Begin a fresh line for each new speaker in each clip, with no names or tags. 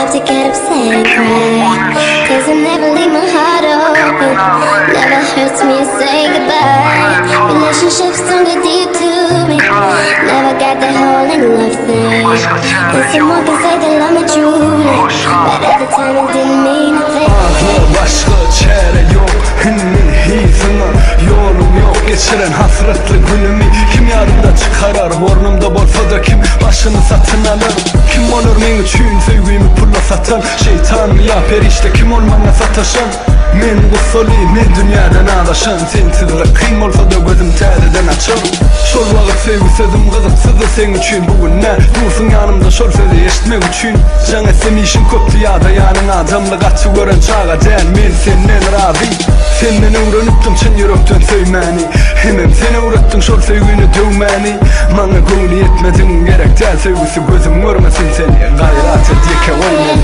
have to get upset and cry, 'cause I never leave my heart open. Never hurts me to say goodbye. Relationships don't get deep to me. Never got that hole in love thing. And someone can say they love me truly, but at the time it didn't mean a thing.
Başka çare yok, hennin hizine yolum yok. Geçiren hasretli günümü kim yarında çıkarar? Ornumda bolsa da kim başını satın alır? Kim olur men üçün sevgimi pulla satan? Şeytan mı ya perişte kim olmana sataşan? Men gusoliyim men dünyadan adaşan. Sensizlik kıyım olsa da gözüm tədədən açar. Şol vaqt sevgi sözüm qızıqsızdı sen üçün. Bugün ne dursun yanımda şol sözü eşitmek üçün. Can esemişim köptü ya da yanına adamlık açı gören çağa den. Men senden razıyım. Senden öğreniptim çın yürekten söyməni. Hemem seni öğrettin şol sevgini dövməni. Bana gönlü yetmedin gerek del sevgisi gözüm görmesin seni. Gayrat et yeke oynayın.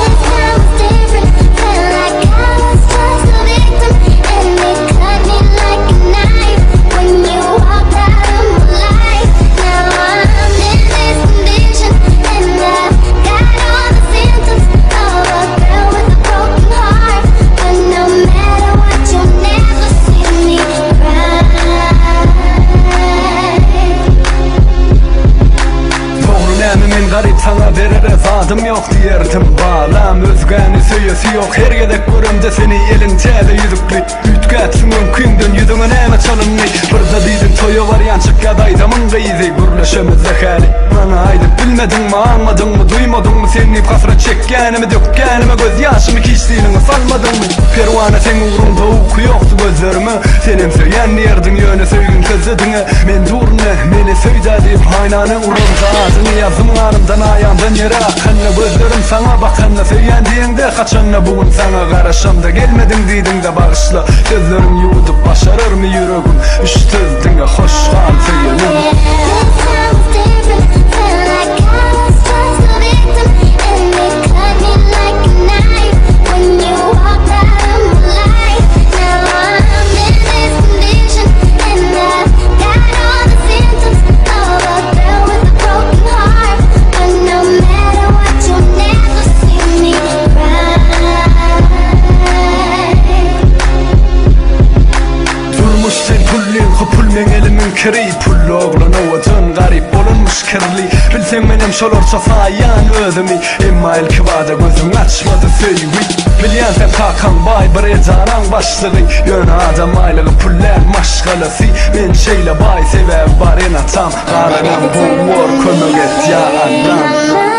Garip sana verere zadım yok diyerdim. Bağlam özgəni söyesi yok. Her gedek görümde seni elin tele yüzüklü. Ütgətsin mümkündün yüzüne neme çalınlı. Burada deydin toyu var yançık ya daydamın gıyzi. Gürleşemizde hali bana aydık bilmedin mi anmadın mı duymadın mı? Seni kafra çekkenimi dökkenime göz yaşımı kişliğini salmadın mı? Pervane sen uğrunda uku yoktu gözlerime. Senin söyyen yerdin yöne söygün közledine. Men durne meni söyda deyip haynane uğrunda ağzını yazım anımdan ayağımdan yere akanla. Gözlerim sana bakanla söyyen diyende kaçanla. Bugün sana karışamda gelmedin deydin de bağışla. Gözlerim yuğudup başarır mı yüreğim? Üştüzdün ya hoş kal söylenim. Men elimin kiri pullu oğlana vatan garip olunmuş kirli. Bilsen menem şol orça sayan özümü. Emma el kivada gözüm açmadı sevgi. Bilyen sen kakan bay bir ezaran başlığı. Yön adam aylığı puller maşgalası. Men şeyle bay sebep var en atam. Karanam bu war konu get ya adam.